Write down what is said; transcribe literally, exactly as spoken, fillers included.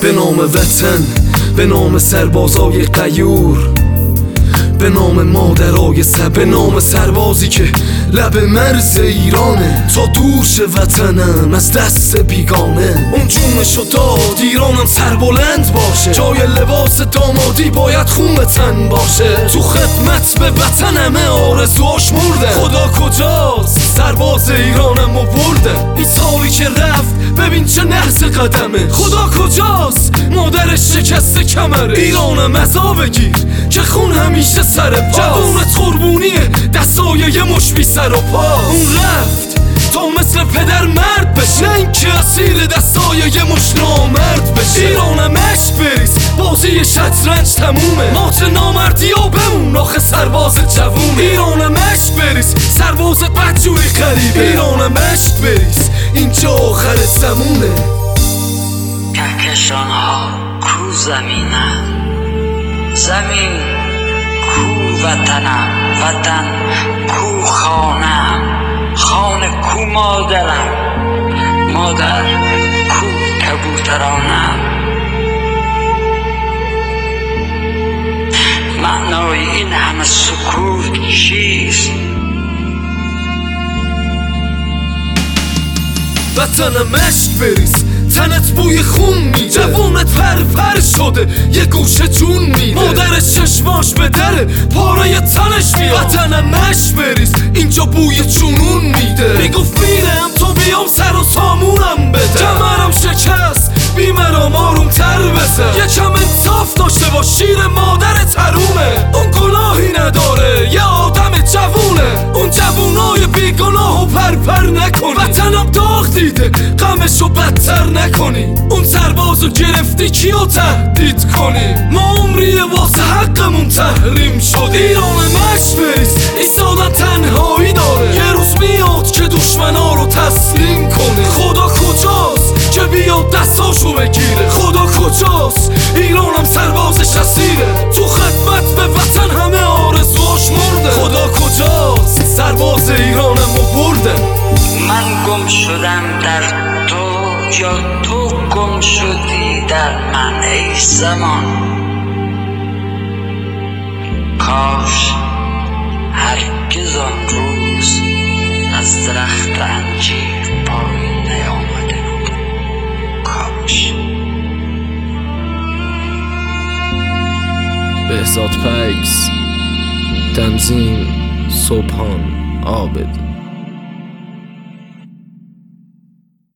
به نام وطن، به نام سربازای غیور، به نام مادرای سر، به نام سربازی که لب مرز ایرانه تا دور شه وطنم از دست بیگانه. اون جونشو داد ایرانم سربلند باشه، جای لباس دامادی باید خون به تن باشه. تو خدمت به وطن همه آرزوهاش مرده، خدا کجاست سرباز ایرانم و برده. این سالی که رفت ببین چه نرس قدمه، خدا کجاست مادرش شکسته کمره. ایرانم عزا بگیر که خون همیشه سر پاست، جوونت قربونیه دستای یه مش بی سر و پا. اون رفت تا مثل پدر مرد بشه، نه اینکه اسیر دستای یه مش نامرد بشه. ایرانم عشق بریز بازی شطرنج تمومه، مات نامردی و بمون آخه سرباز جوونه. ایرانم عشق بریز سربازت بدجوری غریبه، ایرانم عشق بریز اینجا آخر زمونه. کهکشان ها کو زمینم، زمین کو وطنم، وطن کو خانم، خانه کو مادرم، مادر کو کبوترانم. معنای این همه سکوت چیست؟ وطنم عشق بریز تنت بوی خون میده، جوونت پر پر شده یه گوشه جون میده، مادرش چشماش به دره پاره تنش میاد. وطنم عشق بریز اینجا بوی جنون میده، میگفت میرم تو بیام سر و سامونم بده. کمرم شکست بیمرام آروم تر بزن، یکم انصاف داشته باش شیر مادرت حرومه. اون گناهی نداره یه آدم جوونه، اون جوونای بیگناه و پر پر نکنی. وطنم داغ دیده غمشو بدتر نکنی، اون سربازو گرفتی کیو تهدید کنی. ما عمریه واسه حقمون تحریم شد، ایرانم عشق بریز ایستادن تنهایی داره. یه روز میاد که دشمنا رو تسلیم کنه، خدا کجاست که بیاد دستاشو بگیره. خدا کجاست ایرانم سربازش اسیره، تو خدمت به وطن همه آرزوهاش مرده. خدا کجاست سرباز ایرانم و برده. من گم شدم در تو یا تو گم شدی در من ای زمان. کاش هرگز آن روز از درخت انجیر پایین نیامده بود، کاش. بهزاد پیکس، تنظیم صبحان عابد.